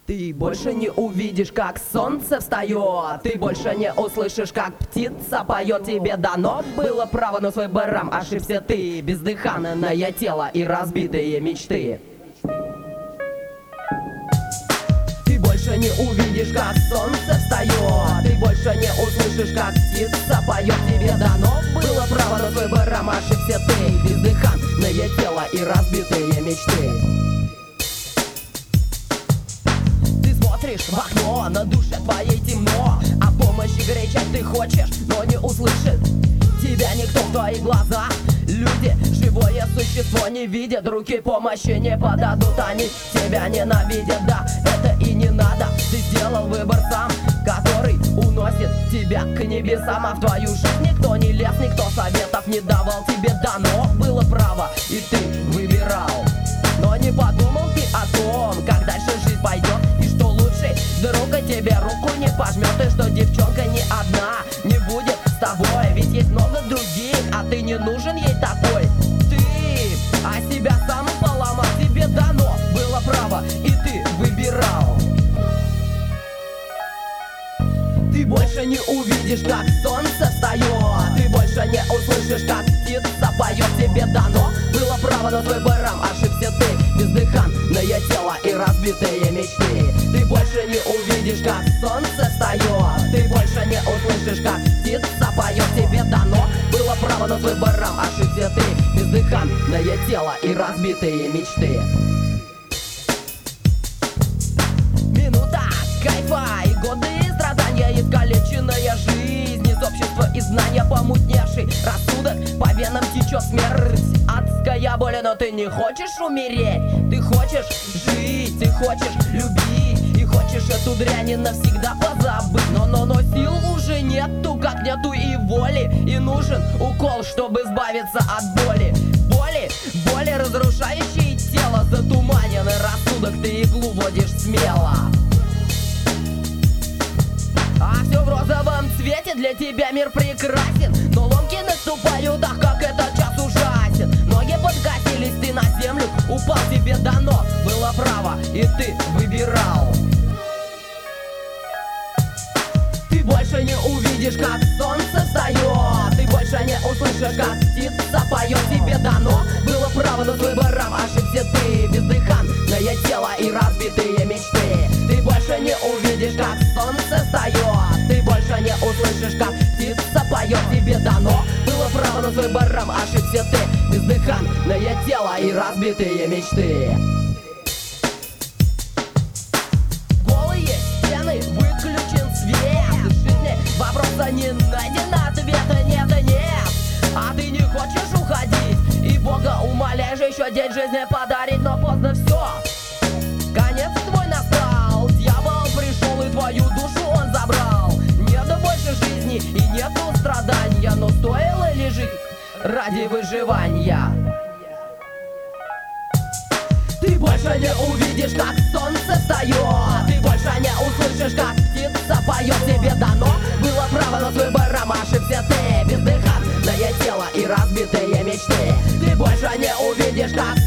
Ты больше не увидишь, как солнце встает. Ты больше не услышишь, как птица поет. Тебе дано было право на свой барам. Ошибся ты, бездыханное тело и разбитые мечты. Ты больше не увидишь, как солнце встает. Ты больше не услышишь, как птица поет. Тебе дано было право на свой барам. Ошибся ты, бездыханное тело и разбитые мечты. Смотришь в окно, на душе твоей темно, а помощи кричать ты хочешь, но не услышит тебя никто в твои глаза. Люди, живое существо, не видят, руки помощи не подадут. Они тебя ненавидят, да, это и не надо. Ты сделал выбор сам, который уносит тебя к небесам. А в твою жизнь никто не лез, никто советов не давал. Тебе дано было право, и ты выбирал. Но не подумал ты о том, как дальше жизнь пойдет, и что лучше друга тебе руку не пожмет, и что девчонка не одна не будет с тобой. Ведь есть много других, а ты не нужен ей такой. Ты себя сам поломал, тебе дано было право, и ты выбирал. Ты больше не увидишь, как солнце встает. Ты больше не услышишь, как птица поет. Тебе дано было право на твой барам. Ошибся ты, бездыханное тело и разбитые мечты. Ты больше не увидишь, как солнце встает. Ты больше не услышишь, как птица поет. Тебе дано было право на твой барам. Ошибся ты, бездыханное тело и разбитые мечты. Минута кайфа и годы страдания, искалеченная жизнь из общества и знания, помутневший рассудок, по венам течет смерть, адская боль. Но ты не хочешь умереть, ты хочешь жить, ты хочешь любить, и хочешь эту дрянь навсегда позабыть. Но сил уже нету, как нету и воли, и нужен укол, чтобы избавиться от боли. Боли, разрушающие тело, затуманенный рассудок, ты иглу водишь смело. А все в розовом цвете, для тебя мир прекрасен, но ломки наступают, ах, как этот час ужасен. Ноги подкатились, ты на землю упал, тебе дано было право, и ты выбирал. Ты больше не увидишь, как солнце встает. Ты больше не услышишь, как птица поет. Тебе дано было право на свой барам. Ошибся ты, бездыханное тело и разбитые мечты. Ты больше не увидишь, как солнце встает. Ты больше не услышишь, как птица поет. Тебе дано было право на свой барам. Ошибся ты, бездыханное тело и разбитые мечты. Голые стены, выключен свет. В жизни вопроса не найдено, ответа нет. А ты не хочешь уходить, и Бога умоляешь еще день жизни подарить. Но поздно все, конец твой настал. Дьявол пришел и твою душу он забрал. Нету больше жизни и нету страдания, но стоило ли жить ради выживания? Ты больше не увидишь, как солнце встает. Ты больше не услышишь, как птица поет. Тебе дано было право на свой барам. Ошибся ты, бездыханное тело и разбитые мечты. Ты больше не увидишь, как